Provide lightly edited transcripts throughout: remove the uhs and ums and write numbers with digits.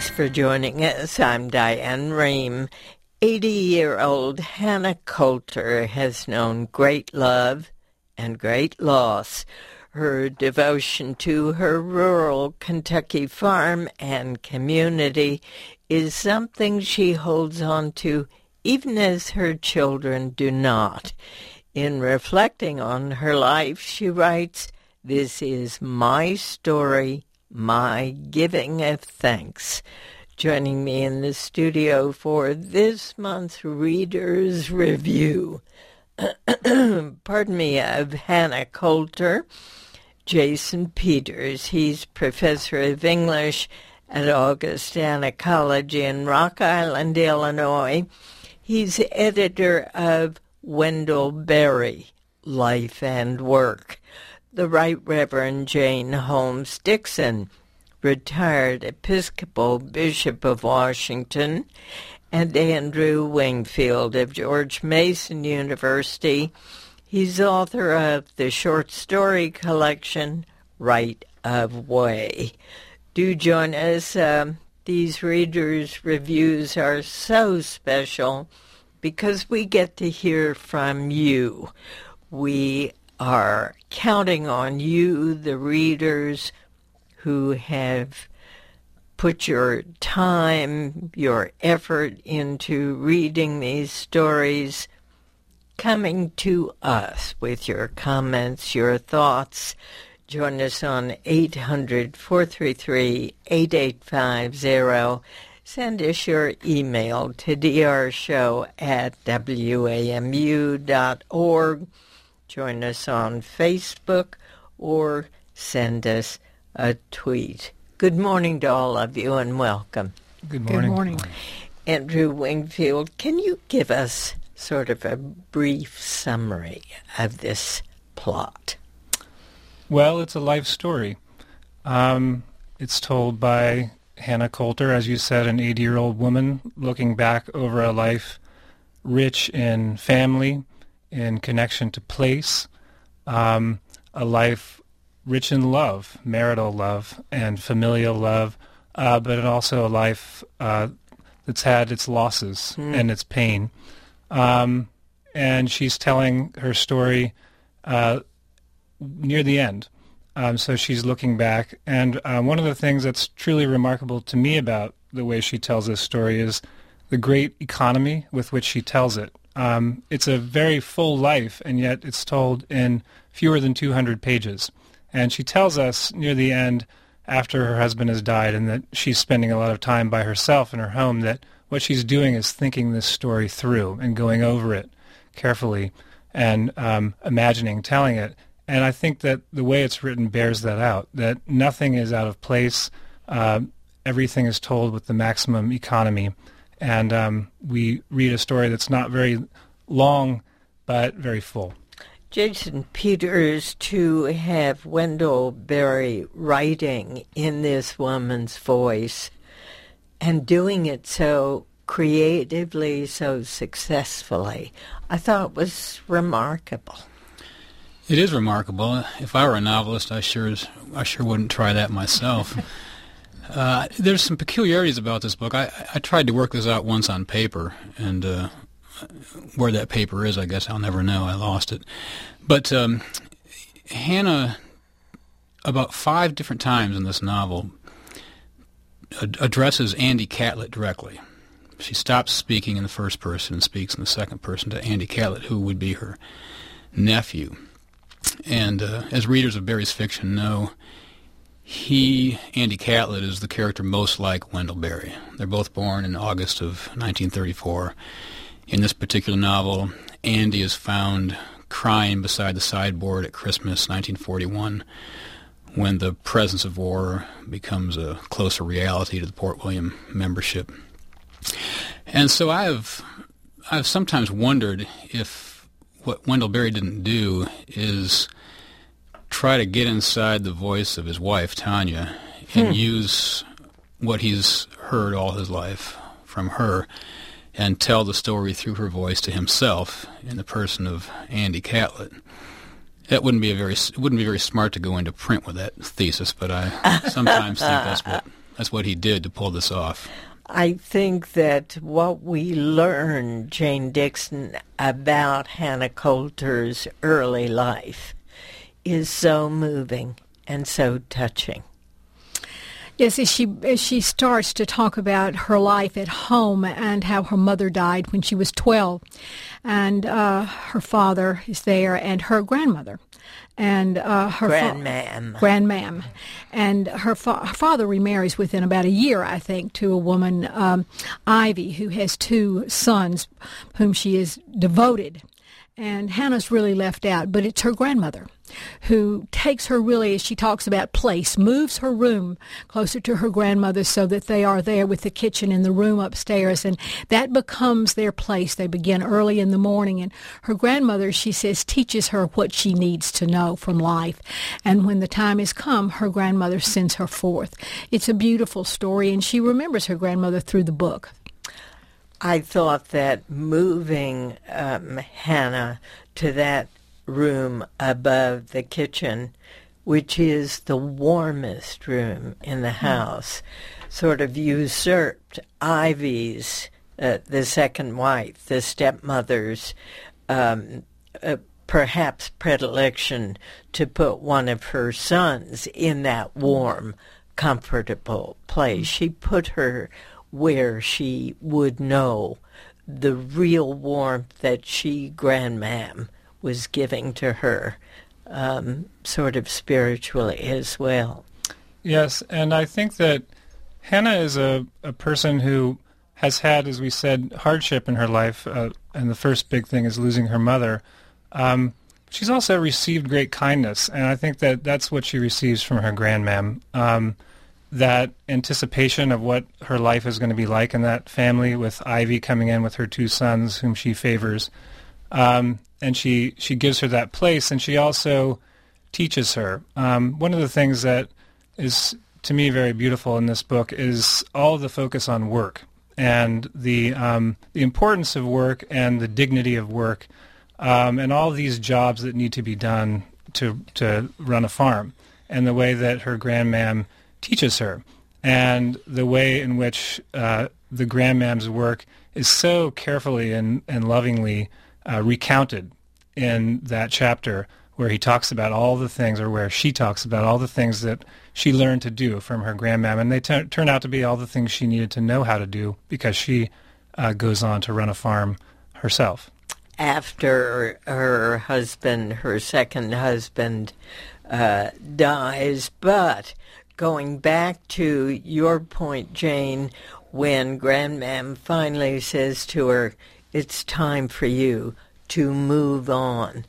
Thanks for joining us. I'm Diane Rehm. 80-year-old Hannah Coulter has known great love and great loss. Her devotion to her rural Kentucky farm and community is something she holds on to even as her children do not. In reflecting on her life, she writes, "This is my story, my giving of thanks." Joining me in the studio for this month's Reader's Review, of Hannah Coulter, Jason Peters. He's professor of English at Augustana College in Rock Island, Illinois. He's editor of Wendell Berry, Life and Work. The Right Reverend Jane Holmes Dixon, retired Episcopal Bishop of Washington, and Andrew Wingfield of George Mason University. He's author of the short story collection, Right of Way. Do join us. These readers' reviews are so special because we get to hear from you. We are counting on you, the readers, who have put your time, your effort into reading these stories, coming to us with your comments, your thoughts. Join us on 800-433-8850. Send us your email to drshow@wamu.org. Join us on Facebook or send us a tweet. Good morning to all of you and welcome. Good morning. Good morning. Andrew Wingfield, can you give us sort of a brief summary of this plot? Well, it's a life story. It's told by Hannah Coulter, as you said, an 80-year-old woman looking back over a life rich in family, in connection to place, a life rich in love, marital love and familial love, but also a life that's had its losses and its pain. And she's telling her story near the end. So she's looking back. And one of the things that's truly remarkable to me about the way she tells this story is the great economy with which she tells it. It's a very full life, and yet it's told in fewer than 200 pages. And she tells us near the end, after her husband has died and that she's spending a lot of time by herself in her home, that what she's doing is thinking this story through and going over it carefully and imagining telling it. And I think that the way it's written bears that out, that nothing is out of place. Everything is told with the maximum economy. And we read a story that's not very long, but very full. Jason Peters, to have Wendell Berry writing in this woman's voice and doing it so creatively, so successfully, I thought was remarkable. It is remarkable. If I were a novelist, I sure wouldn't try that myself. There's some peculiarities about this book. I tried to work this out once on paper, and where that paper is, I guess I'll never know. I lost it. But Hannah, about 5 different times in this novel, addresses Andy Catlett directly. She stops speaking in the first person and speaks in the second person to Andy Catlett, who would be her nephew. And as readers of Berry's fiction know, Andy Catlett, is the character most like Wendell Berry. They're both born in August of 1934. In this particular novel, Andy is found crying beside the sideboard at Christmas 1941 when the presence of war becomes a closer reality to the Port William membership. And so I've sometimes wondered if what Wendell Berry didn't do is try to get inside the voice of his wife, Tanya, and use what he's heard all his life from her and tell the story through her voice to himself in the person of Andy Catlett. It wouldn't be very smart to go into print with that thesis, but I sometimes think that's what he did to pull this off. I think that what we learn, Jane Dixon, about Hannah Coulter's early life is so moving and so touching. Yes, as she starts to talk about her life at home and how her mother died when she was 12, and her father is there, and her grandmother, and her grandmam, and her father remarries within about a year, I think, to a woman, Ivy, who has 2 sons, whom she is devoted. And Hannah's really left out, but it's her grandmother who takes her really, as she talks about place, moves her room closer to her grandmother so that they are there with the kitchen and the room upstairs, and that becomes their place. They begin early in the morning, and her grandmother, she says, teaches her what she needs to know from life. And when the time has come, her grandmother sends her forth. It's a beautiful story, and she remembers her grandmother through the book. I thought that moving Hannah to that room above the kitchen, which is the warmest room in the house, sort of usurped Ivy's, the second wife, the stepmother's, perhaps predilection to put one of her sons in that warm, comfortable place. She put her where she would know the real warmth that she, grandmam, was giving to her, sort of spiritually as well. Yes, and I think that Hannah is a person who has had, as we said, hardship in her life, and the first big thing is losing her mother. She's also received great kindness, and I think that that's what she receives from her grandmam. That anticipation of what her life is going to be like in that family, with Ivy coming in with her 2 sons whom she favors. And she gives her that place, and she also teaches her. One of the things that is, to me, very beautiful in this book is all of the focus on work and the importance of work and the dignity of work, and all these jobs that need to be done to run a farm, and the way that her grandmam teaches her, and the way in which the grandmam's work is so carefully and lovingly recounted in that chapter where he talks about all the things, or where she talks about all the things that she learned to do from her grandmam, and they turn out to be all the things she needed to know how to do because she goes on to run a farm herself. After her husband, her second husband, dies, but going back to your point, Jane, when grandmam finally says to her, it's time for you to move on.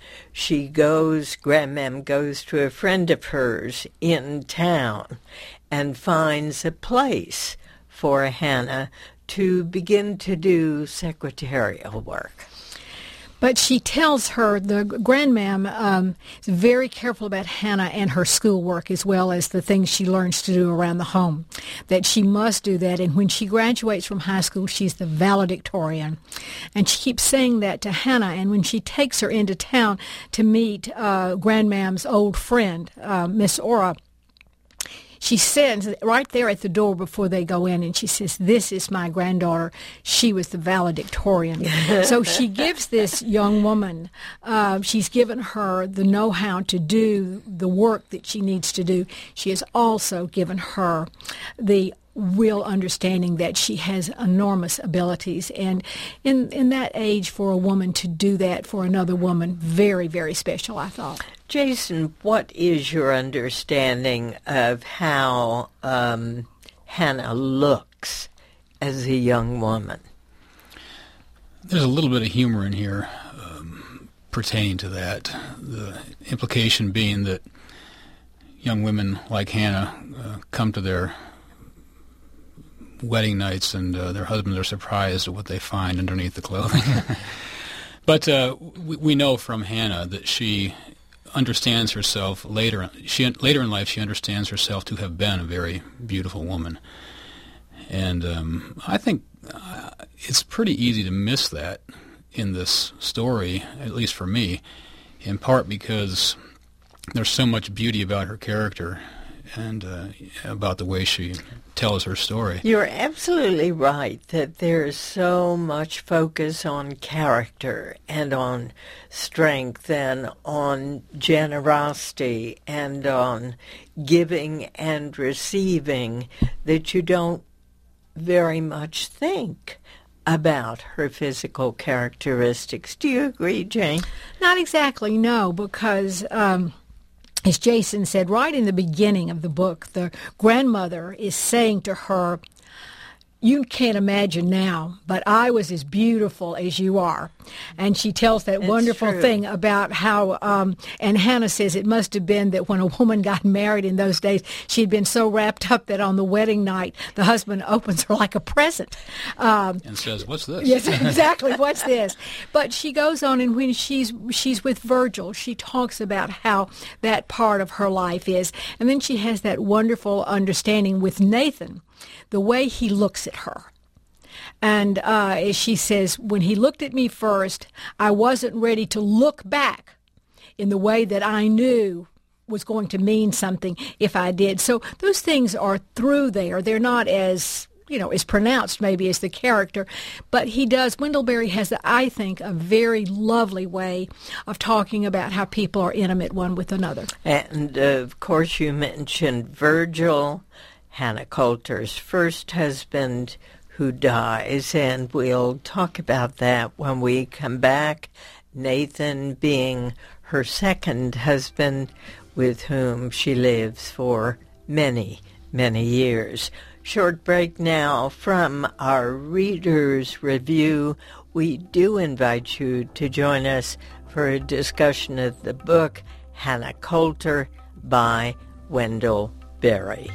Grandmam goes to a friend of hers in town and finds a place for Hannah to begin to do secretarial work. But she tells her, the grandmam is very careful about Hannah and her schoolwork, as well as the things she learns to do around the home, that she must do that. And when she graduates from high school, she's the valedictorian. And she keeps saying that to Hannah. And when she takes her into town to meet grandmam's old friend, Miss Ora, she says right there at the door before they go in, and she says, this is my granddaughter. She was the valedictorian. So she gives this young woman, she's given her the know-how to do the work that she needs to do. She has also given her the real understanding that she has enormous abilities. And in that age, for a woman to do that for another woman, very, very special, I thought. Jason, what is your understanding of how Hannah looks as a young woman? There's a little bit of humor in here pertaining to that. The implication being that young women like Hannah come to their wedding nights and their husbands are surprised at what they find underneath the clothing. But we know from Hannah that she understands herself later in life. She understands herself to have been a very beautiful woman, and I think it's pretty easy to miss that in this story, at least for me, in part because there's so much beauty about her character, and about the way she tells her story. You're absolutely right that there's so much focus on character and on strength and on generosity and on giving and receiving that you don't very much think about her physical characteristics. Do you agree, Jane? Not exactly, no, because as Jason said, right in the beginning of the book, the grandmother is saying to her, "You can't imagine now, but I was as beautiful as you are." And she tells that wonderful thing about how, and Hannah says it must have been that when a woman got married in those days, she'd been so wrapped up that on the wedding night, the husband opens her like a present. And says, "What's this?" Yes, exactly, what's this? But she goes on, and when she's with Virgil, she talks about how that part of her life is. And then she has that wonderful understanding with Nathan, the way he looks at her. And as she says, when he looked at me first, I wasn't ready to look back in the way that I knew was going to mean something if I did. So those things are through there. They're not as, as pronounced maybe as the character, but Wendell Berry has, I think, a very lovely way of talking about how people are intimate one with another. And, of course, you mentioned Virgil, Hannah Coulter's first husband, who dies, and we'll talk about that when we come back. Nathan being her second husband, with whom she lives for many, many years. Short break now from our Reader's Review. We do invite you to join us for a discussion of the book Hannah Coulter by Wendell Berry.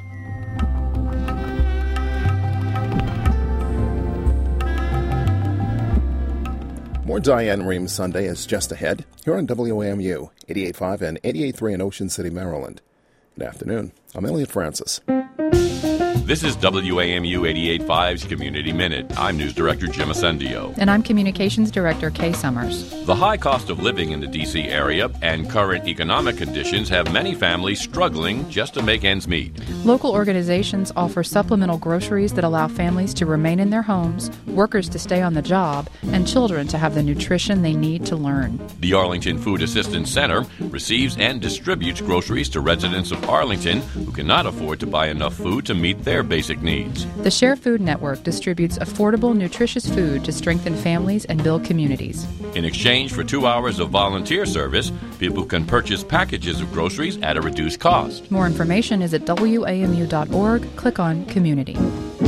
More Diane Rehm Sunday is just ahead here on WAMU 88.5 and 88.3 in Ocean City, Maryland. Good afternoon. I'm Elliot Francis. This is WAMU 88.5's Community Minute. I'm News Director Jim Ascendio. And I'm Communications Director Kay Summers. The high cost of living in the D.C. area and current economic conditions have many families struggling just to make ends meet. Local organizations offer supplemental groceries that allow families to remain in their homes, workers to stay on the job, and children to have the nutrition they need to learn. The Arlington Food Assistance Center receives and distributes groceries to residents of Arlington who cannot afford to buy enough food to meet their basic needs. The Share Food Network distributes affordable, nutritious food to strengthen families and build communities. In exchange for 2 hours of volunteer service, people can purchase packages of groceries at a reduced cost. More information is at WAMU.org. Click on Community.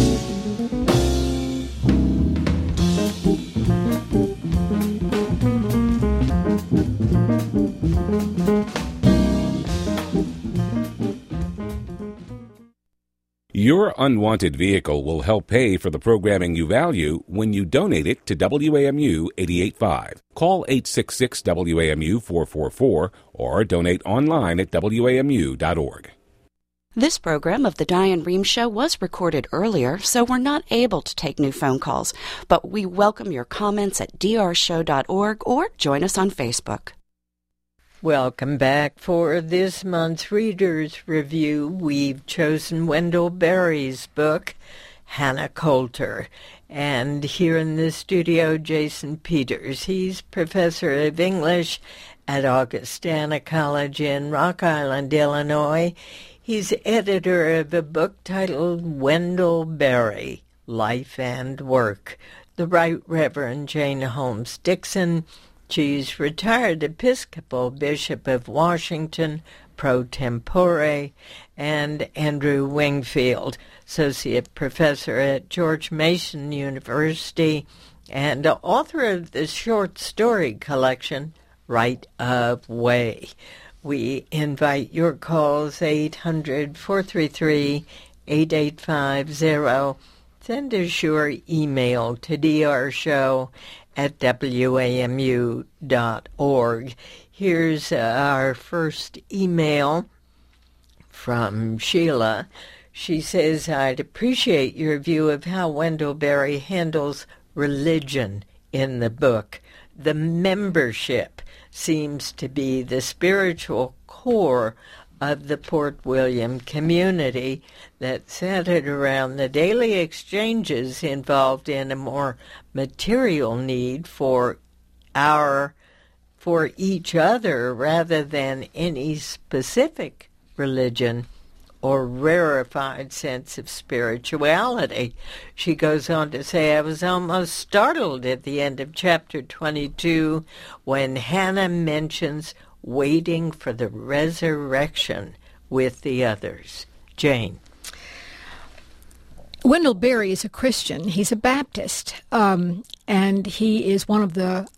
Your unwanted vehicle will help pay for the programming you value when you donate it to WAMU 88.5. Call 866-WAMU-444 or donate online at WAMU.org. This program of The Diane Rehm Show was recorded earlier, so we're not able to take new phone calls, but we welcome your comments at drshow.org or join us on Facebook. Welcome back. For this month's Reader's Review, we've chosen Wendell Berry's book, Hannah Coulter. And here in the studio, Jason Peters. He's professor of English at Augustana College in Rock Island, Illinois. He's editor of a book titled Wendell Berry, Life and Work. The Right Reverend Jane Holmes Dixon. She's retired Episcopal Bishop of Washington, pro tempore, and Andrew Wingfield, Associate Professor at George Mason University, and author of the short story collection, Right of Way. We invite your calls, 800-433-8850. Send us your email to drshow@wamu.org. Here's our first email from Sheila. She says, I'd appreciate your view of how Wendell Berry handles religion in the book. The membership seems to be the spiritual core of the Port William community that centered around the daily exchanges involved in a more material need for each other rather than any specific religion or rarefied sense of spirituality. She goes on to say, I was almost startled at the end of chapter 22 when Hannah mentions waiting for the resurrection with the others. Jane. Wendell Berry is a Christian. He's a Baptist, and he is one of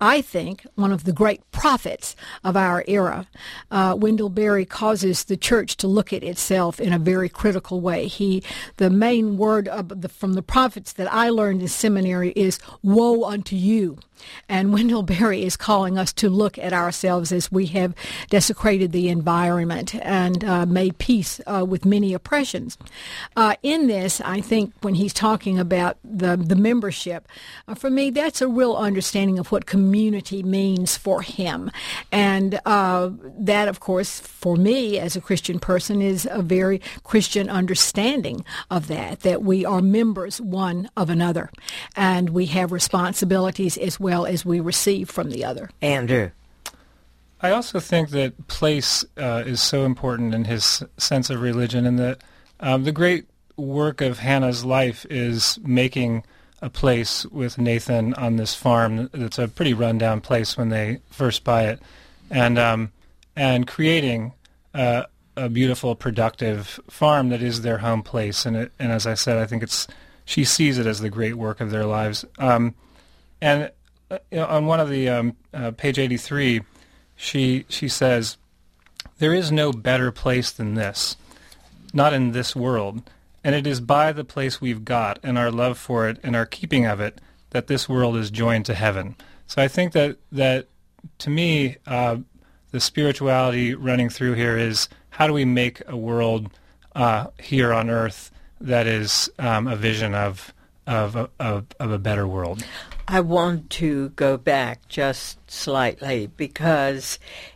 the great prophets of our era. Wendell Berry causes the church to look at itself in a very critical way. The main word from the prophets that I learned in seminary is, woe unto you. And Wendell Berry is calling us to look at ourselves as we have desecrated the environment and made peace with many oppressions. In this, I think when he's talking about the membership, for me, that's a real understanding of what community means for him. And that, of course, for me as a Christian person, is a very Christian understanding of that we are members one of another. And we have responsibilities as well as we receive from the other. Andrew. I also think that place is so important in his sense of religion, and that the great work of Hannah's life is making a place with Nathan on this farm that's a pretty rundown place when they first buy it, and creating a beautiful, productive farm that is their home place. And as I said, I think she sees it as the great work of their lives. And on one of the page 83, she says, "There is no better place than this, not in this world, and it is by the place we've got and our love for it and our keeping of it that this world is joined to heaven." So I think that to me, the spirituality running through here is, how do we make a world here on earth that is a vision of a better world? I want to go back just slightly, because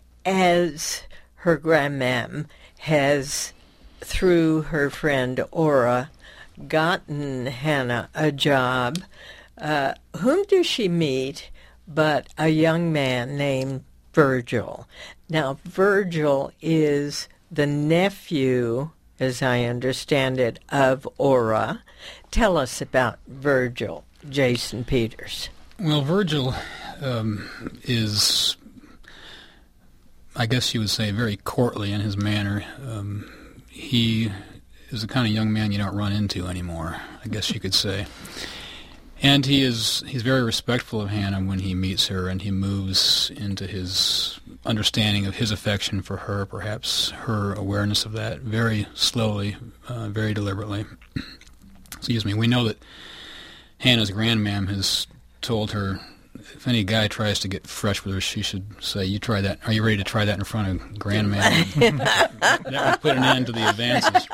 as her grandmam has, through her friend Ora, gotten Hannah a job, whom does she meet but a young man named Virgil? Now, Virgil is the nephew, as I understand it, of Ora. Tell us about Virgil, Jason Peters. Well, Virgil is, I guess you would say, very courtly in his manner. He is the kind of young man you don't run into anymore, I guess you could say. And he's very respectful of Hannah when he meets her, and he moves into his understanding of his affection for her, perhaps her awareness of that, very slowly, very deliberately. Excuse me. We know that Hannah's grandmam has told her, if any guy tries to get fresh with her, she should say, "You try that. Are you ready to try that in front of grandmam?" That would put an end to the advances.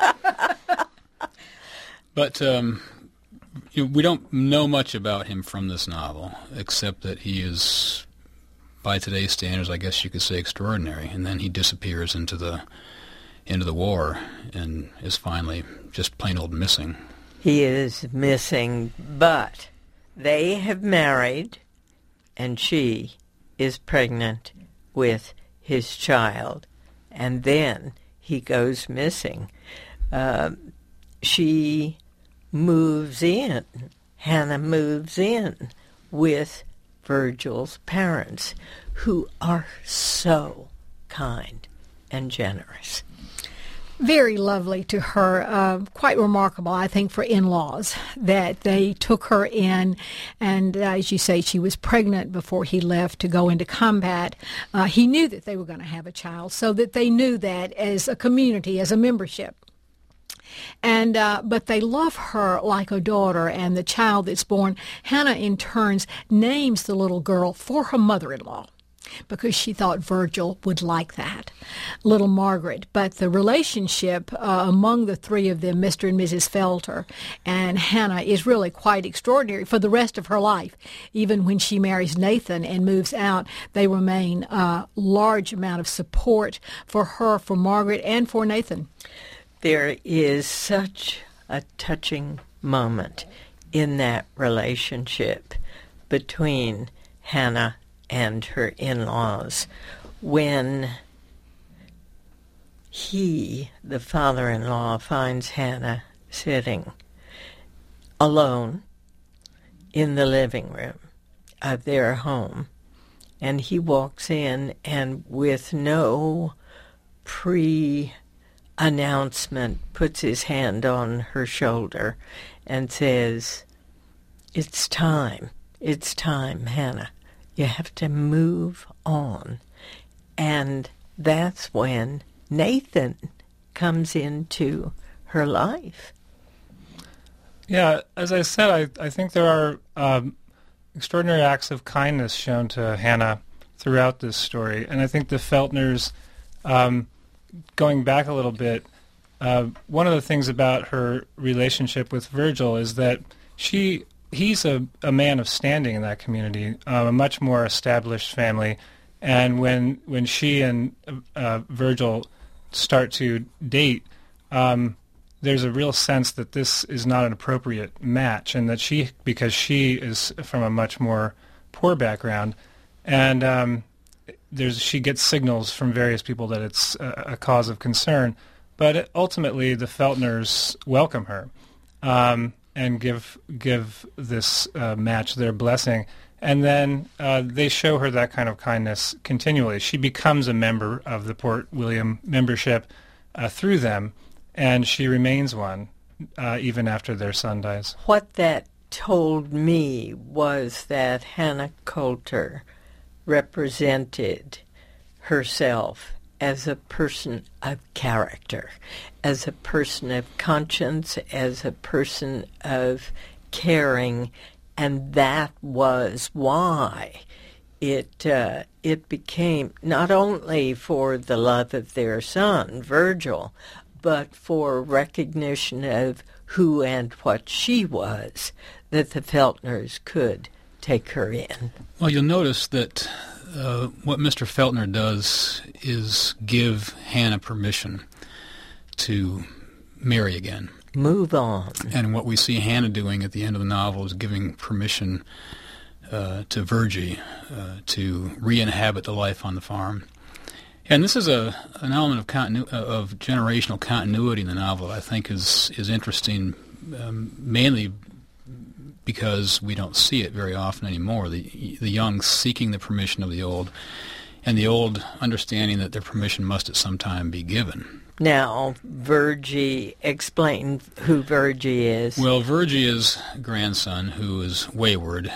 But we don't know much about him from this novel, except that he is, by today's standards, I guess you could say, extraordinary. And then he disappears into the war and is finally just plain old missing. He is missing, but they have married, and she is pregnant with his child, and then he goes missing. She moves in. Hannah moves in with Virgil's parents, who are so kind and generous. Very lovely to her, quite remarkable, I think, for in-laws, that they took her in, and as you say, she was pregnant before he left to go into combat. He knew that they were going to have a child, so that they knew that as a community, as a membership. And but they love her like a daughter, and the child that's born, Hannah in turns names the little girl for her mother-in-law. because she thought Virgil would like that, little Margaret. But the relationship among the three of them, Mr. and Mrs. Felter and Hannah, is really quite extraordinary for the rest of her life. Even when she marries Nathan and moves out, they remain a large amount of support for her, for Margaret, and for Nathan. There is such a touching moment in that relationship between Hannah and her in-laws when he, the father-in-law, finds Hannah sitting alone in the living room of their home, and he walks in and with no pre-announcement puts his hand on her shoulder and says, "It's time, Hannah. You have to move on." And that's when Nathan comes into her life. Yeah, as I said, I think there are extraordinary acts of kindness shown to Hannah throughout this story. And I think the Feltners, going back a little bit, one of the things about her relationship with Virgil is that he's a man of standing in that community, a much more established family. And when she and Virgil start to date, there's a real sense that this is not an appropriate match, and that because she is from a much more poor background, and she gets signals from various people that it's a cause of concern. But ultimately, the Feltners welcome her and give this match their blessing. And then they show her that kind of kindness continually. She becomes a member of the Port William membership through them, and she remains one even after their son dies. What that told me was that Hannah Coulter represented herself as a person of character, as a person of conscience, as a person of caring, and that was why it became not only for the love of their son, Virgil, but for recognition of who and what she was, that the Feltners could take her in. Well, you'll notice that what Mr. Feltner does is give Hannah permission to marry again. Move on. And what we see Hannah doing at the end of the novel is giving permission to Virgie to re-inhabit the life on the farm. And this is an element of generational continuity in the novel that I think is interesting, mainly because we don't see it very often anymore. The young seeking the permission of the old, and the old understanding that their permission must at some time be given. Now, Virgie, explain who Virgie is. Well, Virgie is a grandson who is wayward.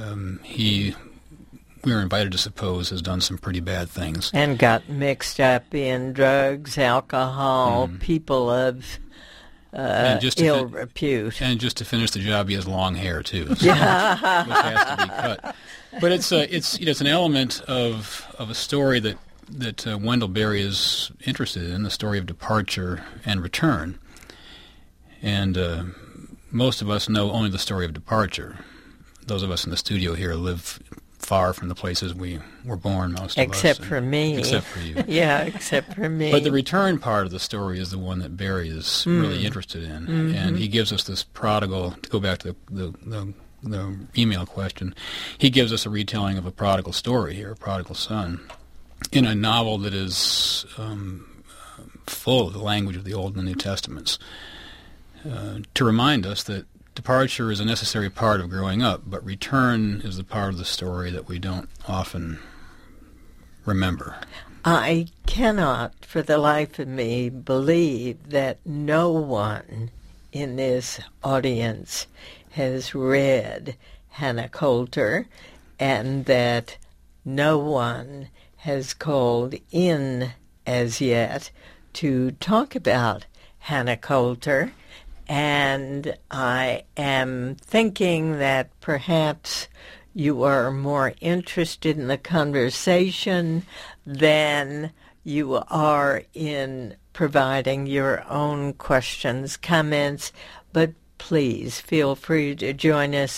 We were invited to suppose, has done some pretty bad things. And got mixed up in drugs, alcohol, people of ill repute. And just to finish the job, he has long hair, too, which has to be cut. But it's an element of a story that Wendell Berry is interested in, the story of departure and return. And most of us know only the story of departure. Those of us in the studio here live far from the places we were born, most of us. Except for me. Except for you. Yeah, except for me. But the return part of the story is the one that Barry is really interested in. Mm-hmm. And he gives us this prodigal, to go back to the email question, he gives us a retelling of a prodigal story here, a prodigal son, in a novel that is full of the language of the Old and the New Testaments, to remind us that departure is a necessary part of growing up, but return is the part of the story that we don't often remember. I cannot, for the life of me, believe that no one in this audience has read Hannah Coulter, and that no one has called in as yet to talk about Hannah Coulter. And I am thinking that perhaps you are more interested in the conversation than you are in providing your own questions, comments, but please feel free to join us.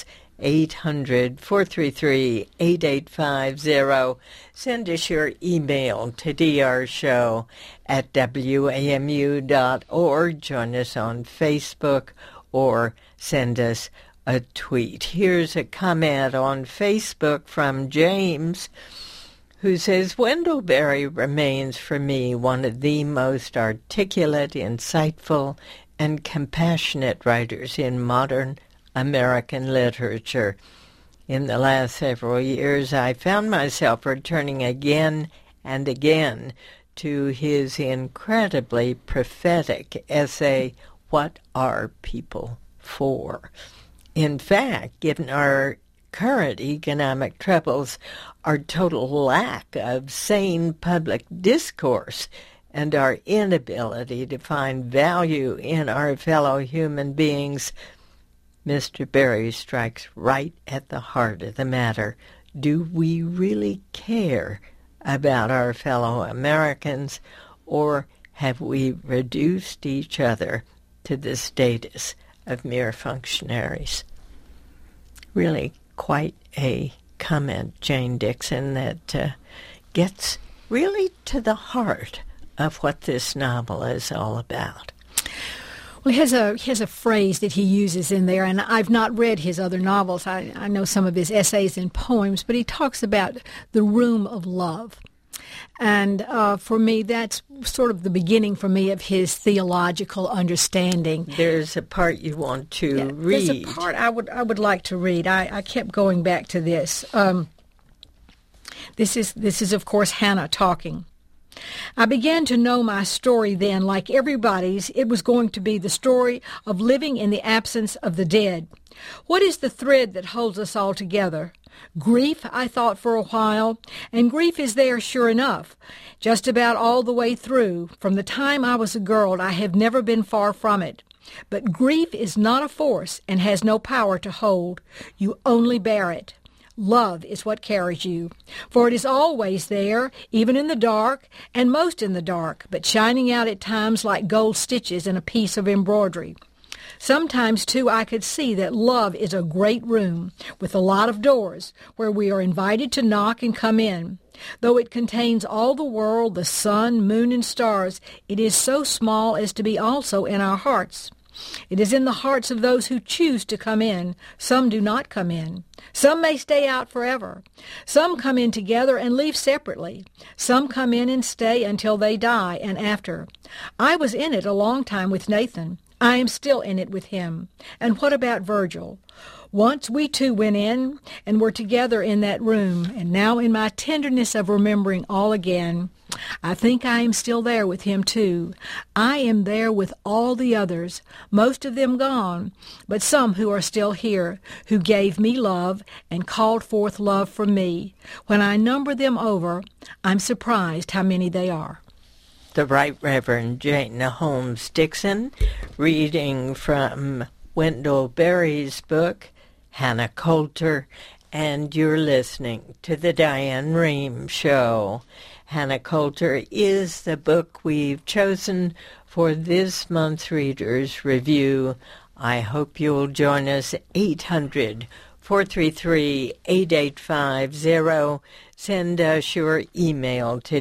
800-433-8850. Send us your email to drshow@wamu.org. Join us on Facebook or send us a tweet. Here's a comment on Facebook from James, who says, Wendell Berry remains for me one of the most articulate, insightful, and compassionate writers in modern American literature. In the last several years, I found myself returning again and again to his incredibly prophetic essay, What Are People For? In fact, given our current economic troubles, our total lack of sane public discourse, and our inability to find value in our fellow human beings, Mr. Berry strikes right at the heart of the matter. Do we really care about our fellow Americans, or have we reduced each other to the status of mere functionaries? Really quite a comment, Jane Dixon, that gets really to the heart of what this novel is all about. Well, he has a phrase that he uses in there, and I've not read his other novels. I know some of his essays and poems, but he talks about the room of love. And for me, that's sort of the beginning for me of his theological understanding. There's a part you want to read. There's a part I would like to read. I kept going back to this. This is, of course, Hannah talking. I began to know my story then, like everybody's. It was going to be the story of living in the absence of the dead. What is the thread that holds us all together? Grief, I thought for a while, and grief is there sure enough, just about all the way through. From the time I was a girl, I have never been far from it. But grief is not a force and has no power to hold. You only bear it. Love is what carries you, for it is always there, even in the dark, and most in the dark, but shining out at times like gold stitches in a piece of embroidery. Sometimes, too, I could see that love is a great room with a lot of doors where we are invited to knock and come in. Though it contains all the world, the sun, moon, and stars, it is so small as to be also in our hearts. It is in the hearts of those who choose to come in. Some do not come in. Some may stay out forever. Some come in together and leave separately. Some come in and stay until they die and after. I was in it a long time with Nathan. I am still in it with him. And what about Virgil? Once we two went in and were together in that room, and now in my tenderness of remembering all again, I think I am still there with him too. I am there with all the others, most of them gone, but some who are still here, who gave me love and called forth love from me. When I number them over, I'm surprised how many they are. The Right Reverend Jane Holmes Dixon, reading from Wendell Berry's book, Hannah Coulter, and you're listening to The Diane Rehm Show. Hannah Coulter is the book we've chosen for this month's Reader's Review. I hope you'll join us. 800-433-8850. Send us your email to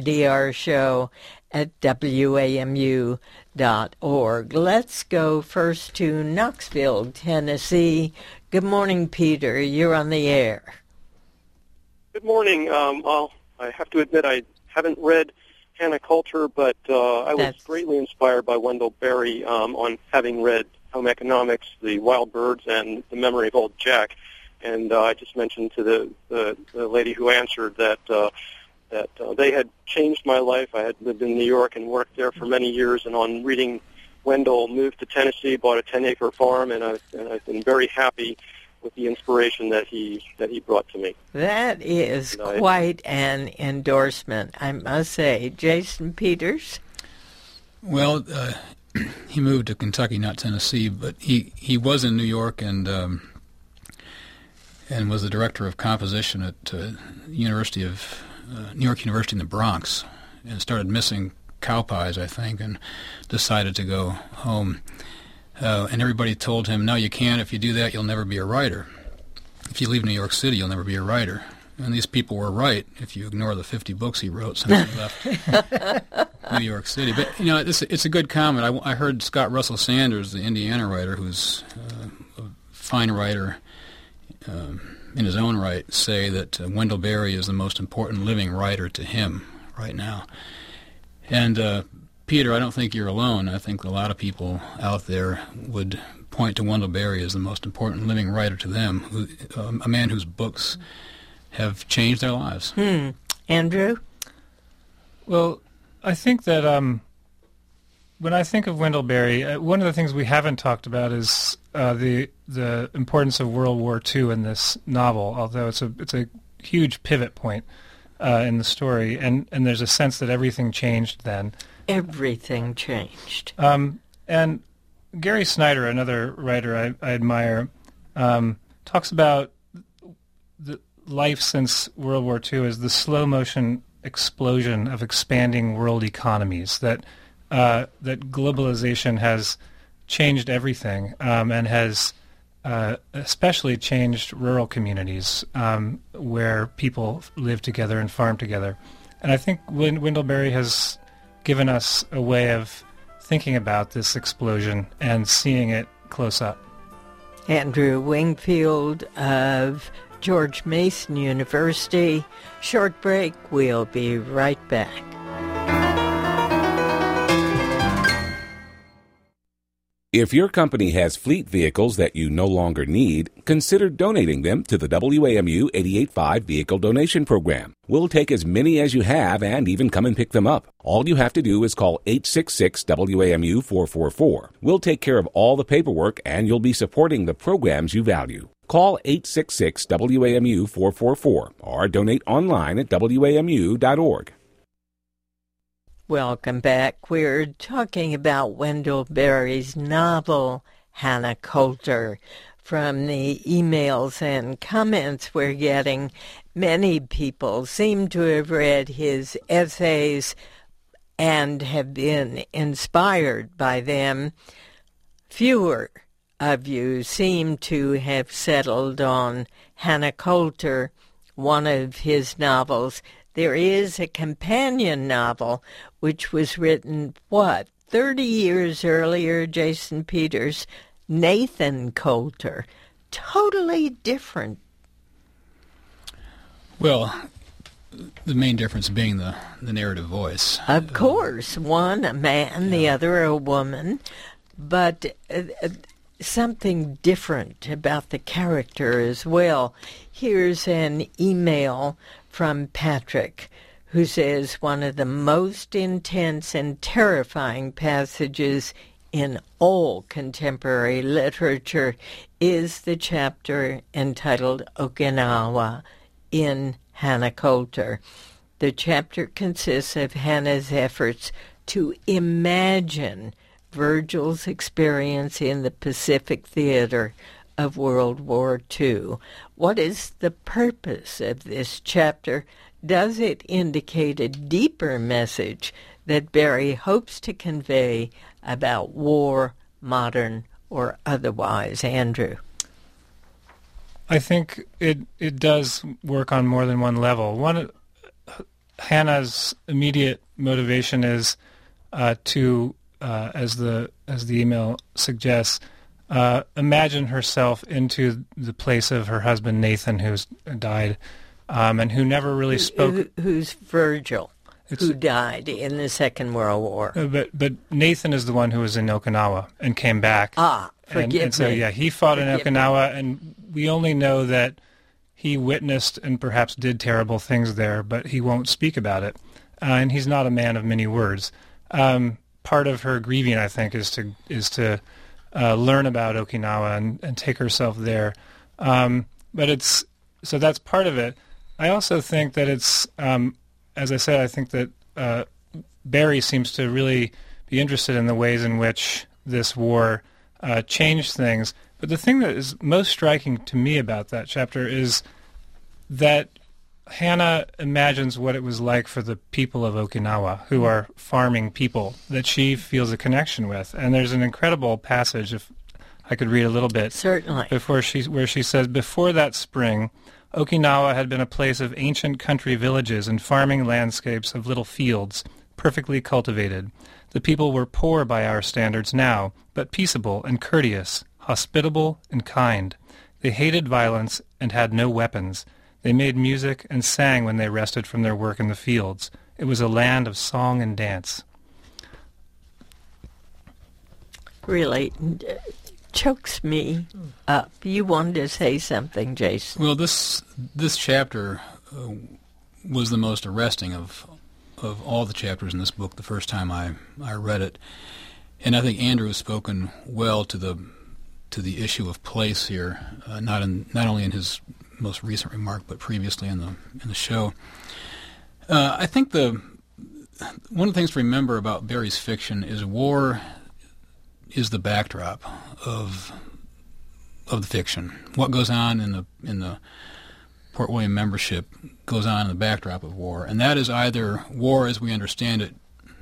drshow@wamu.org. Let's go first to Knoxville, Tennessee. Good morning, Peter. You're on the air. Good morning. I have to admit I haven't read Hannah Coulter, but I was greatly inspired by Wendell Berry on having read Home Economics, The Wild Birds, and The Memory of Old Jack. And I just mentioned to the lady who answered that they had changed my life. I had lived in New York and worked there for many years, and on reading Wendell, moved to Tennessee, bought a 10-acre farm, and I've been very happy with the inspiration that he brought to me. That is quite an endorsement, I must say. Jason Peters? Well, he moved to Kentucky, not Tennessee, but he was in New York, and and was the director of composition at New York University in the Bronx, and started missing cow pies, I think, and decided to go home. And everybody told him, no, you can't. If you do that, you'll never be a writer. If you leave New York City, you'll never be a writer. And these people were right if you ignore the 50 books he wrote since he left New York City. But, it's a good comment. I heard Scott Russell Sanders, the Indiana writer, who's a fine writer in his own right, say that Wendell Berry is the most important living writer to him right now. And Peter, I don't think you're alone. I think a lot of people out there would point to Wendell Berry as the most important living writer to them, a man whose books have changed their lives. Andrew? Well, I think that when I think of Wendell Berry, one of the things we haven't talked about is the importance of World War II in this novel, although it's a huge pivot point in the story, and there's a sense that everything changed then. Everything changed. And Gary Snyder, another writer I admire, talks about the life since World War II as the slow-motion explosion of expanding world economies, that globalization has changed everything and has especially changed rural communities where people live together and farm together. And I think Wendell Berry has given us a way of thinking about this explosion and seeing it close up. Andrew Wingfield of George Mason University. Short break. We'll be right back. If your company has fleet vehicles that you no longer need, consider donating them to the WAMU 88.5 Vehicle Donation Program. We'll take as many as you have and even come and pick them up. All you have to do is call 866-WAMU-444. We'll take care of all the paperwork and you'll be supporting the programs you value. Call 866-WAMU-444 or donate online at WAMU.org. Welcome back. We're talking about Wendell Berry's novel, Hannah Coulter. From the emails and comments we're getting, many people seem to have read his essays and have been inspired by them. Fewer of you seem to have settled on Hannah Coulter, one of his novels. There is a companion novel which was written, 30 years earlier, Jason Peters, Nathan Coulter. Totally different. Well, the main difference being the narrative voice. Of course, one a man, the other a woman, but something different about the character as well. Here's an email from Patrick, who says one of the most intense and terrifying passages in all contemporary literature is the chapter entitled Okinawa in Hannah Coulter. The chapter consists of Hannah's efforts to imagine Virgil's experience in the Pacific Theater of World War II. What is the purpose of this chapter? Does it indicate a deeper message that Berry hopes to convey about war, modern or otherwise? Andrew? I think it does work on more than one level. Hannah's immediate motivation is to, as the email suggests, imagine herself into the place of her husband Nathan, who's died, and who never really spoke. Who's Virgil, who died in the Second World War. But Nathan is the one who was in Okinawa and came back. Forgive me. And so, he fought in Okinawa, and we only know that he witnessed and perhaps did terrible things there, but he won't speak about it. And he's not a man of many words. Part of her grieving, I think, is to learn about Okinawa and take herself there. But so that's part of it. I also think that it's, as I said, I think that Berry seems to really be interested in the ways in which this war changed things. But the thing that is most striking to me about that chapter is that Hannah imagines what it was like for the people of Okinawa, who are farming people, that she feels a connection with. And there's an incredible passage, if I could read a little bit. Certainly. Where she says, "Before that spring, Okinawa had been a place of ancient country villages and farming landscapes of little fields, perfectly cultivated. The people were poor by our standards now, but peaceable and courteous, hospitable and kind. They hated violence and had no weapons. They made music and sang when they rested from their work in the fields. It was a land of song and dance." Really chokes me up. You wanted to say something, Jason. Well, this chapter was the most arresting of all the chapters in this book the first time I read it. And I think Andrew has spoken well to the issue of place here, not only in his most recent remark, but previously in the show. I think one of the things to remember about Barrie's fiction is war is the backdrop of the fiction. What goes on in the Port William membership goes on in the backdrop of war, and that is either war as we understand it,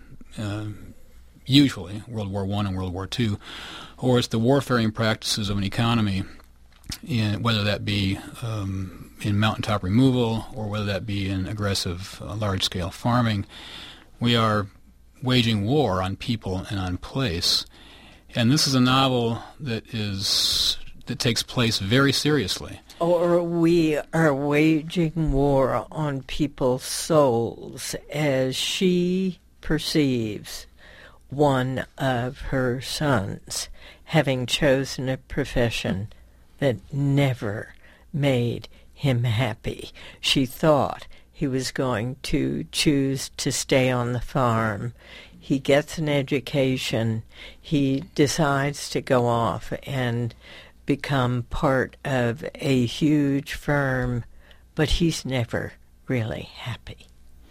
usually World War I and World War II, or it's the warfaring practices of an economy, whether that be in mountaintop removal or whether that be in aggressive large-scale farming. We are waging war on people and on place. And this is a novel that takes place very seriously. Or we are waging war on people's souls as she perceives one of her sons having chosen a profession that never made him happy. She thought he was going to choose to stay on the farm. He gets an education. He decides to go off and become part of a huge firm, but he's never really happy.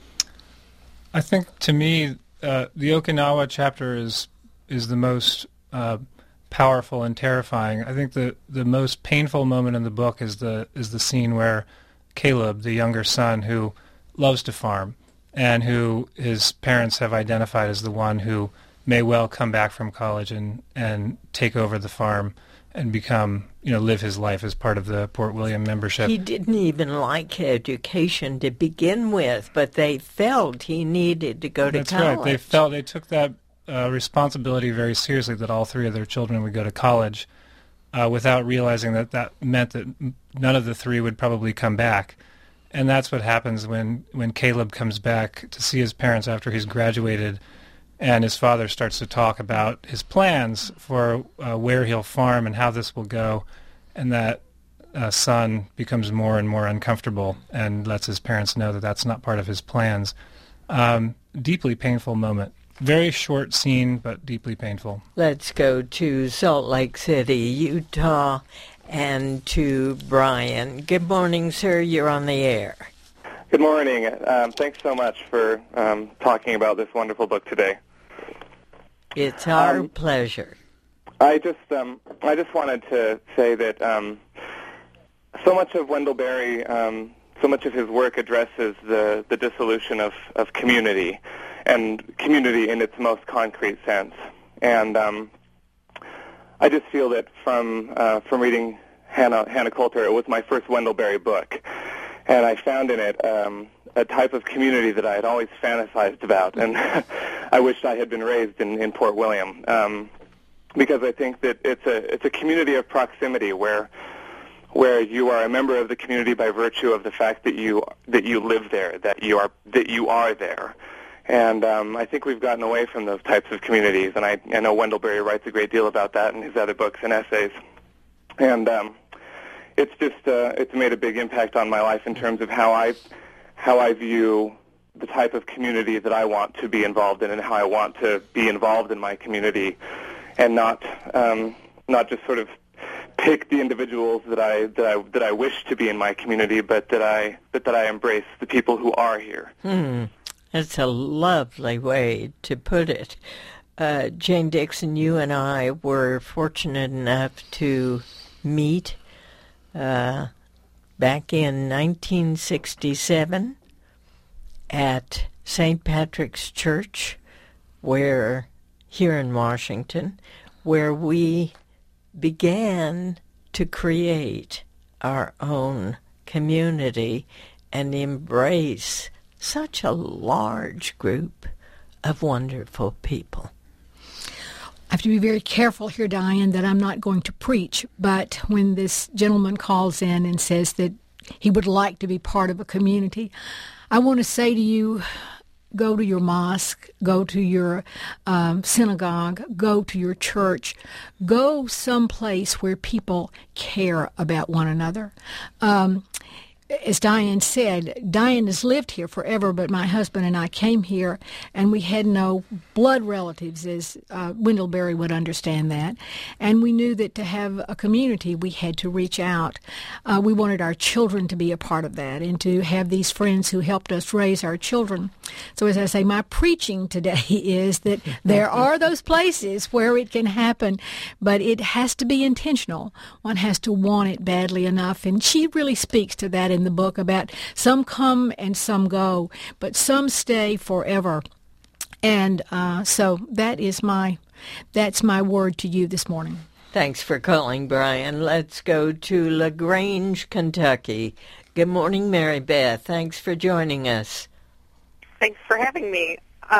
I think, to me, the Okinawa chapter is the most powerful and terrifying. I think the most painful moment in the book is the scene where Caleb, the younger son, who loves to farm and who his parents have identified as the one who may well come back from college and take over the farm and become, live his life as part of the Port William membership. He didn't even like education to begin with, but they felt he needed to go to college. That's right. They took that responsibility very seriously, that all three of their children would go to college, without realizing that meant that none of the three would probably come back. And that's what happens when Caleb comes back to see his parents after he's graduated, and his father starts to talk about his plans for where he'll farm and how this will go, and that son becomes more and more uncomfortable and lets his parents know that that's not part of his plans. Deeply painful moment. Very short scene, but deeply painful. Let's go to Salt Lake City, Utah, and to Brian. Good morning, sir. You're on the air. Good morning. Thanks so much for talking about this wonderful book today. It's our pleasure. I just wanted to say that so much of Wendell Berry, so much of his work addresses the dissolution of community, and community in its most concrete sense. And I just feel that from reading Hannah Coulter, it was my first Wendell Berry book, and I found in it a type of community that I had always fantasized about, and I wished I had been raised in Port William, because I think that it's a community of proximity where you are a member of the community by virtue of the fact that you live there, that you are there. And I think we've gotten away from those types of communities, and I know Wendell Berry writes a great deal about that in his other books and essays. And it's just it's made a big impact on my life in terms of how I view the type of community that I want to be involved in, and how I want to be involved in my community, and not just sort of pick the individuals that I wish to be in my community, but that I embrace the people who are here. That's a lovely way to put it. Jane Dixon, you and I were fortunate enough to meet back in 1967 at St. Patrick's Church, here in Washington, where we began to create our own community and embrace such a large group of wonderful people. I have to be very careful here, Diane, that I'm not going to preach, but when this gentleman calls in and says that he would like to be part of a community, I want to say to you, go to your mosque, go to your synagogue, go to your church, go someplace where people care about one another. As Diane said, Diane has lived here forever, but my husband and I came here, and we had no blood relatives, as Wendell Berry would understand that. And we knew that to have a community, we had to reach out. We wanted our children to be a part of that and to have these friends who helped us raise our children. So as I say, my preaching today is that there are those places where it can happen, but it has to be intentional. One has to want it badly enough, and she really speaks to that in the book about some come and some go, but some stay forever. And so that's my word to you this morning. Thanks for calling, Brian. Let's go to LaGrange, Kentucky. Good morning, Mary Beth. Thanks for joining us. Thanks for having me.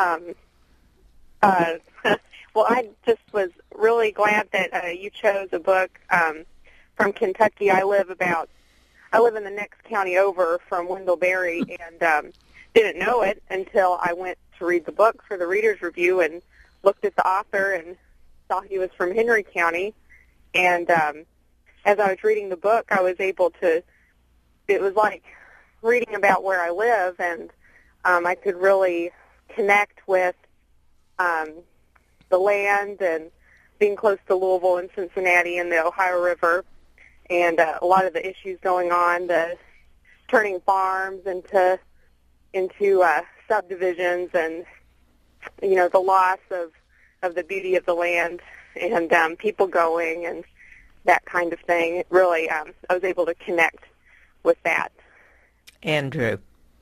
Well, I just was really glad that you chose a book from Kentucky. I live in the next county over from Wendell Berry, and didn't know it until I went to read the book for the reader's review and looked at the author and saw he was from Henry County. And as I was reading the book, I was able to, it was like reading about where I live, and I could really connect with the land and being close to Louisville and Cincinnati and the Ohio River. And a lot of the issues going on, the turning farms into subdivisions, and the loss of the beauty of the land, and people going and that kind of thing. It really, I was able to connect with that. Andrew.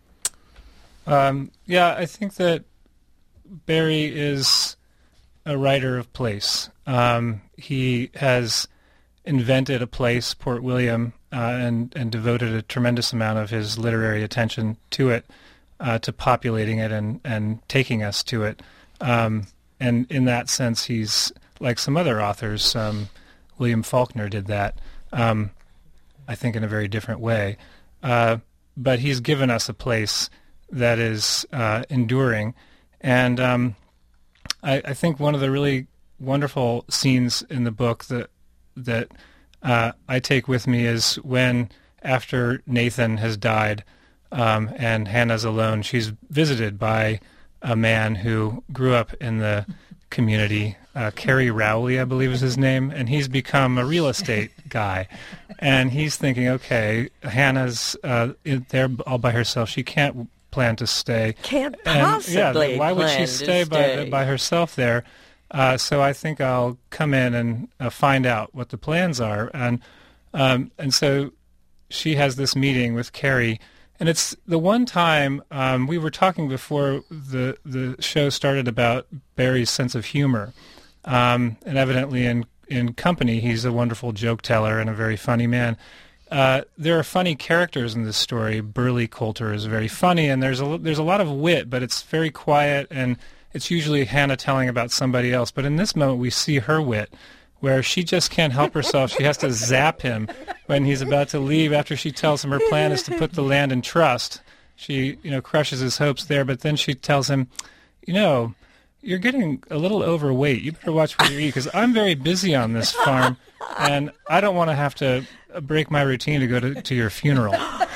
Yeah, I think that Berry is a writer of place. He has invented a place, Port William, and devoted a tremendous amount of his literary attention to it, to populating it and taking us to it. And in that sense, he's like some other authors. William Faulkner did that, I think, in a very different way. But he's given us a place that is enduring. And I think one of the really wonderful scenes in the book that I take with me is when, after Nathan has died and Hannah's alone, she's visited by a man who grew up in the community, Kerry Rowley, I believe is his name, and he's become a real estate guy. And he's thinking, okay, Hannah's there all by herself. She can't plan to stay. Can't possibly why would she stay by herself there? So I think I'll come in and find out what the plans are. And so she has this meeting with Kerry. And it's the one time we were talking before the show started about Berry's sense of humor. And evidently in company, he's a wonderful joke teller and a very funny man. There are funny characters in this story. Burley Coulter is very funny, and there's a lot of wit, but it's very quiet, and it's usually Hannah telling about somebody else. But in this moment, we see her wit, where she just can't help herself. She has to zap him when he's about to leave after she tells him her plan is to put the land in trust. She, crushes his hopes there, but then she tells him, you're getting a little overweight. You better watch what you eat, because I'm very busy on this farm, and I don't want to have to break my routine to go to your funeral.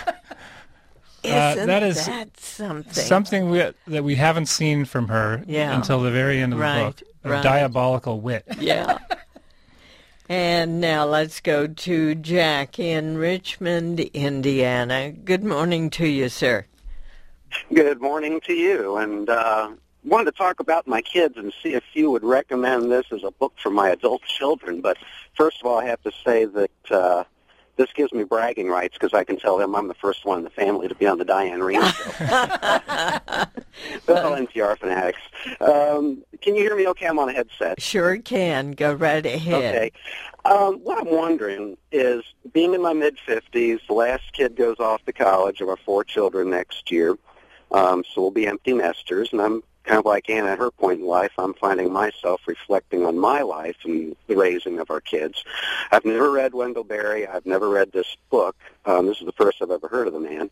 Isn't that something? Something that we haven't seen from her until the very end of the book. Of diabolical wit. Yeah. And now let's go to Jack in Richmond, Indiana. Good morning to you, sir. Good morning to you. And wanted to talk about my kids and see if you would recommend this as a book for my adult children. But first of all, I have to say that this gives me bragging rights because I can tell them I'm the first one in the family to be on the Diane Rehm show. Well, NPR fanatics. Can you hear me okay? I'm on a headset. Sure can. Go right ahead. Okay. What I'm wondering is, being in my mid-50s, the last kid goes off to college of our 4 children next year, so we'll be empty nesters, and I'm kind of like Anna at her point in life. I'm finding myself reflecting on my life and the raising of our kids. I've never read Wendell Berry. I've never read this book. This is the first I've ever heard of the man.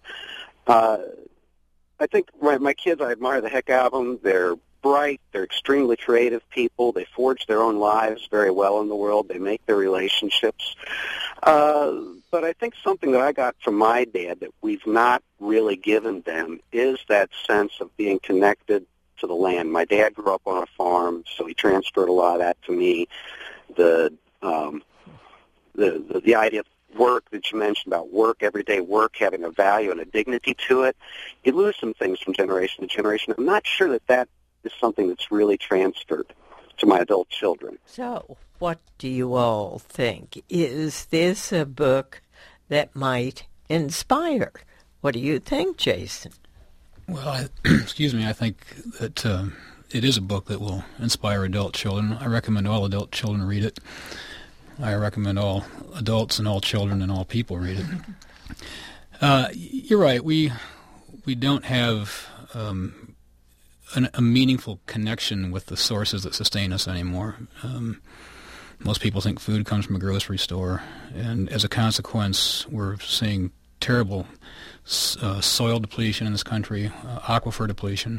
I think my kids, I admire the heck out of them. They're bright. They're extremely creative people. They forge their own lives very well in the world. They make their relationships. But I think something that I got from my dad that we've not really given them is that sense of being connected to the land. My dad grew up on a farm, so he transferred a lot of that to me. The idea of work that you mentioned about work, everyday work, having a value and a dignity to it, you lose some things from generation to generation. I'm not sure that is something that's really transferred to my adult children. So, what do you all think? Is this a book that might inspire? What do you think, Jason? Well, excuse me, I think that it is a book that will inspire adult children. I recommend all adult children read it. I recommend all adults and all children and all people read it. You're right. We don't have a meaningful connection with the sources that sustain us anymore. Most people think food comes from a grocery store, and as a consequence, we're seeing terrible soil depletion in this country, aquifer depletion.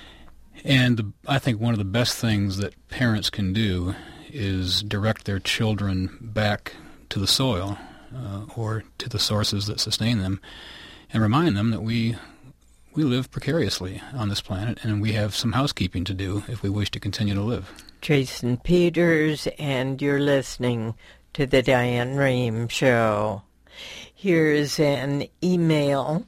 And I think one of the best things that parents can do is direct their children back to the soil or to the sources that sustain them, and remind them that we live precariously on this planet, and we have some housekeeping to do if we wish to continue to live. Jason Peters, and you're listening to the Diane Rehm Show. Here's an email.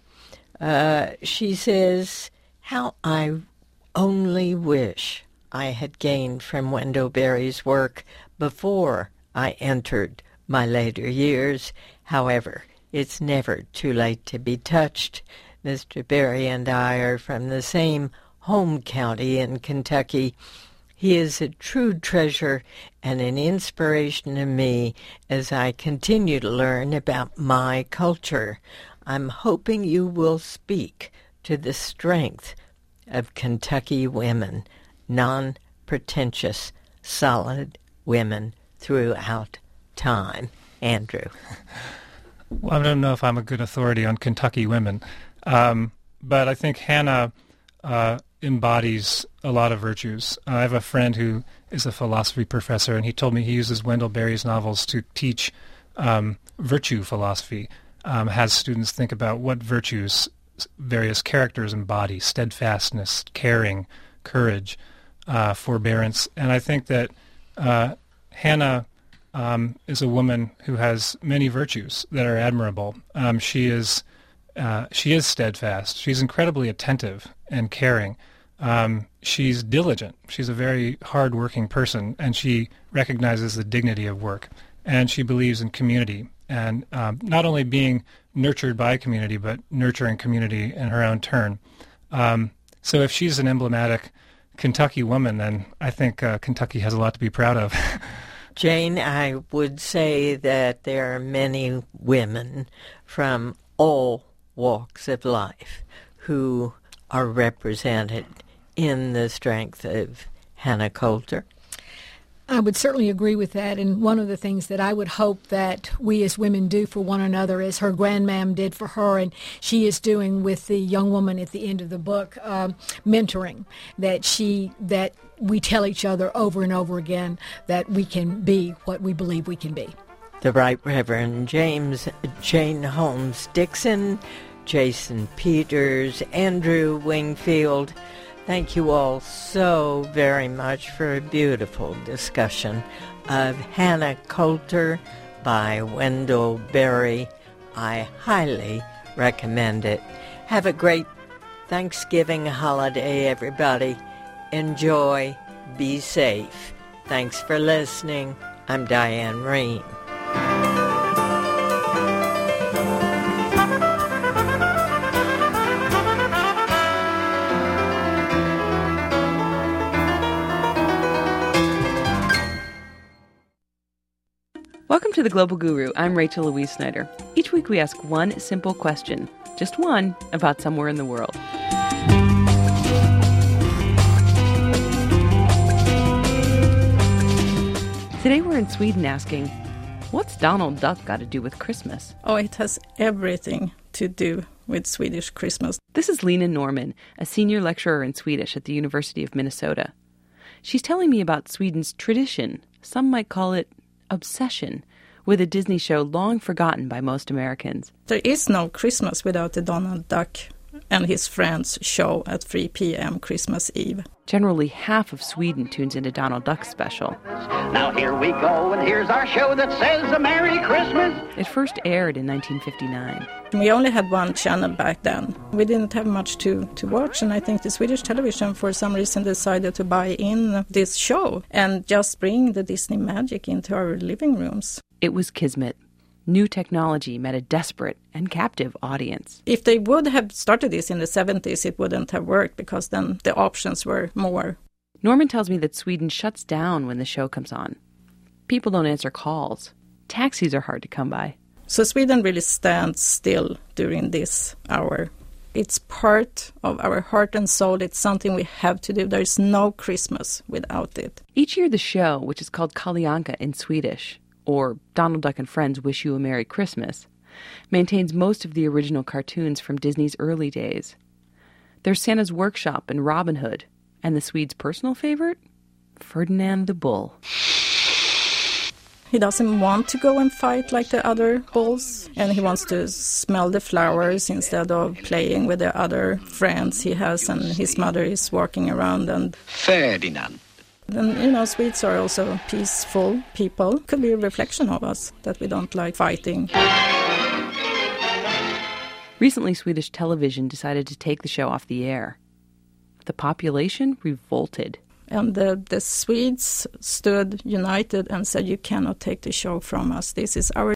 She says, how I only wish I had gained from Wendell Berry's work before I entered my later years. However, it's never too late to be touched. Mr. Berry and I are from the same home county in Kentucky. He is a true treasure and an inspiration to me as I continue to learn about my culture. I'm hoping you will speak to the strength of Kentucky women, non-pretentious, solid women throughout time. Andrew. Well, I don't know if I'm a good authority on Kentucky women, but I think Hannah embodies a lot of virtues. I have a friend who is a philosophy professor, and he told me he uses Wendell Berry's novels to teach virtue philosophy, has students think about what virtues various characters embody: steadfastness, caring, courage, forbearance. And I think that Hannah is a woman who has many virtues that are admirable. She is steadfast. She's incredibly attentive and caring. She's diligent. She's a very hard-working person, and she recognizes the dignity of work. And she believes in community, and not only being nurtured by community, but nurturing community in her own turn. So if she's an emblematic Kentucky woman, then I think Kentucky has a lot to be proud of. Jane, I would say that there are many women from all walks of life who are represented in the strength of Hannah Coulter. I would certainly agree with that, and one of the things that I would hope that we as women do for one another, as her grandmam did for her, and she is doing with the young woman at the end of the book, mentoring, that we tell each other over and over again that we can be what we believe we can be. The Right Reverend Jane Holmes Dixon, Jason Peters, Andrew Wingfield, thank you all so very much for a beautiful discussion of Hannah Coulter by Wendell Berry. I highly recommend it. Have a great Thanksgiving holiday, everybody, enjoy, be safe. Thanks for listening. I'm Diane Rehm. Welcome to The Global Guru. I'm Rachel Louise Snyder. Each week we ask one simple question, just one, about somewhere in the world. Today we're in Sweden asking, what's Donald Duck got to do with Christmas? Oh, it has everything to do with Swedish Christmas. This is Lena Norman, a senior lecturer in Swedish at the University of Minnesota. She's telling me about Sweden's tradition, some might call it obsession, with a Disney show long forgotten by most Americans. There is no Christmas without the Donald Duck and his friends show at 3 p.m. Christmas Eve. Generally, half of Sweden tunes into Donald Duck's special. Now here we go, and here's our show that says a Merry Christmas. It first aired in 1959. We only had one channel back then. We didn't have much to watch, and I think the Swedish television, for some reason, decided to buy in this show and just bring the Disney magic into our living rooms. It was Kismet. New technology met a desperate and captive audience. If they would have started this in the 70s, it wouldn't have worked because then the options were more. Norman tells me that Sweden shuts down when the show comes on. People don't answer calls. Taxis are hard to come by. So Sweden really stands still during this hour. It's part of our heart and soul. It's something we have to do. There is no Christmas without it. Each year the show, which is called Kalle Anka in Swedish, or Donald Duck and Friends Wish You a Merry Christmas, maintains most of the original cartoons from Disney's early days. There's Santa's Workshop and Robin Hood, and the Swedes' personal favorite, Ferdinand the Bull. He doesn't want to go and fight like the other bulls, and he wants to smell the flowers instead of playing with the other friends he has, and his mother is walking around. And Ferdinand. And, Swedes are also peaceful people. Could be a reflection of us, that we don't like fighting. Recently, Swedish television decided to take the show off the air. The population revolted. And the Swedes stood united and said, you cannot take the show from us. This is our